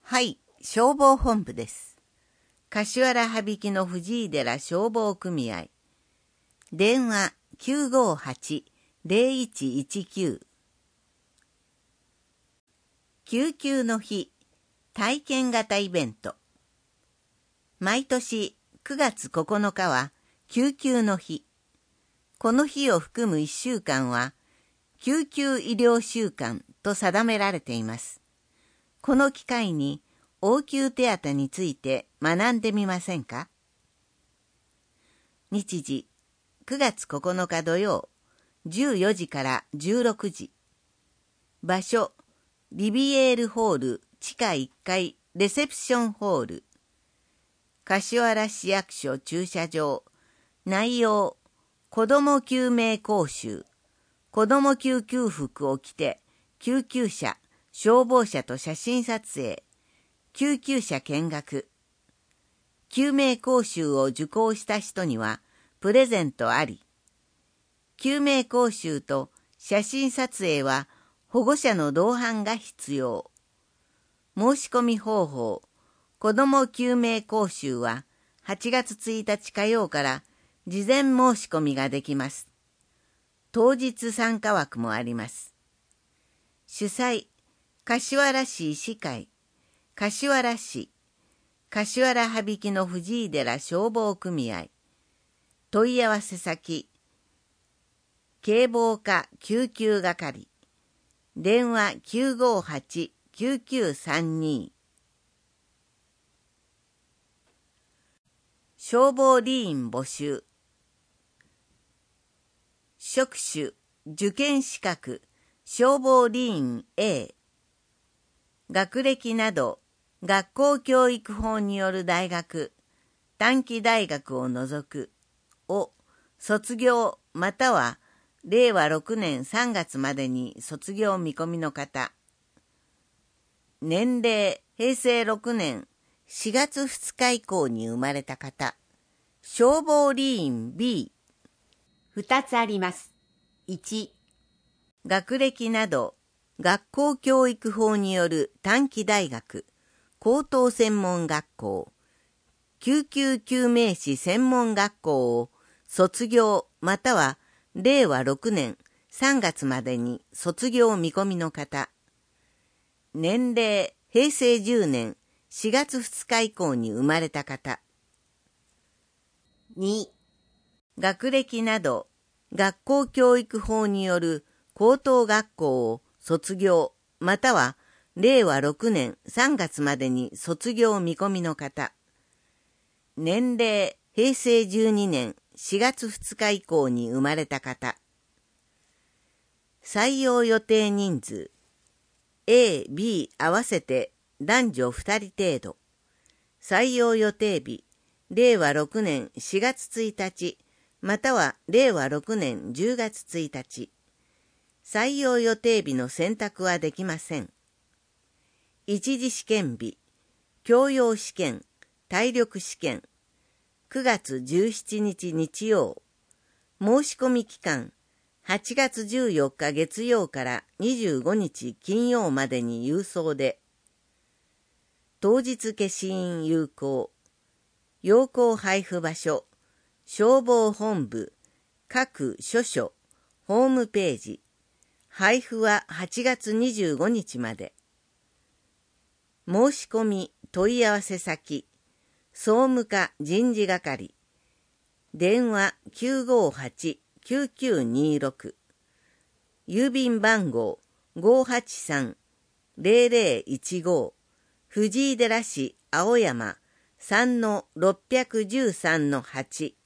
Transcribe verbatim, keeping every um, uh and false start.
はい、消防本部です。柏原羽曳の藤井寺消防組合。電話 きゅうごはち ゼロいちいちきゅう。救急の日体験型イベント。毎年くがつここのかは救急の日。この日を含むいっしゅうかんは救急医療週間と定められています。この機会に応急手当について学んでみませんか？日時くがつここのか土曜じゅうよじからじゅうろくじ。場所リビエールホール地下いっかいレセプションホール。柏原市役所駐車場。内容子ども救命講習。子ども救急服を着て救急車消防車と写真撮影。救急車見学。救命講習を受講した人にはプレゼントあり。救命講習と写真撮影は保護者の同伴が必要。申し込み方法。子ども救命講習ははちがつついたち火曜から事前申し込みができます。当日参加枠もあります。主催、柏原市医師会、柏原市、柏原羽曳の藤井寺消防組合。問い合わせ先、警防課救急係。電話 きゅうごはち きゅうきゅうさんに。消防理員募集。職種、受験資格、消防理員 A。学歴など、学校教育法による大学、短期大学を除く、を卒業またはれいわろくねんさんがつまでに卒業見込みの方。年齢、へいせいろくねんしがつふつか以降に生まれた方。消防理員 B。 ふたつあります。いち、 学歴など、学校教育法による短期大学、高等専門学校、救急救命士専門学校を卒業またはれいわろくねんさんがつまでに卒業見込みの方。年齢、へいせいじゅうねんしがつふつか以降に生まれた方。 に、 学歴など、学校教育法による高等学校を卒業またはれいわろくねんさんがつまでに卒業見込みの方。年齢、へいせいじゅうにねんしがつふつか以降に生まれた方。採用予定人数 A、B 合わせて男女ふたり程度。採用予定日れいわろくねんしがつついたちまたはれいわろくねんじゅうがつついたち。採用予定日の選択はできません。一次試験日、教養試験、体力試験、くがつじゅうしちにち日曜。申し込み期間、はちがつじゅうよっか月曜からにじゅうごにち金曜までに郵送で。当日消印有効。要項配布場所、消防本部、各所所、ホームページ。配布ははちがつにじゅうごにちまで。申し込み問い合わせ先、総務課人事係。電話 きゅうごはち きゅうきゅうにろく。郵便番号 ごはちさん ぜろぜろいちご。藤井寺市青山 さんのろっぴゃくじゅうさんのはち。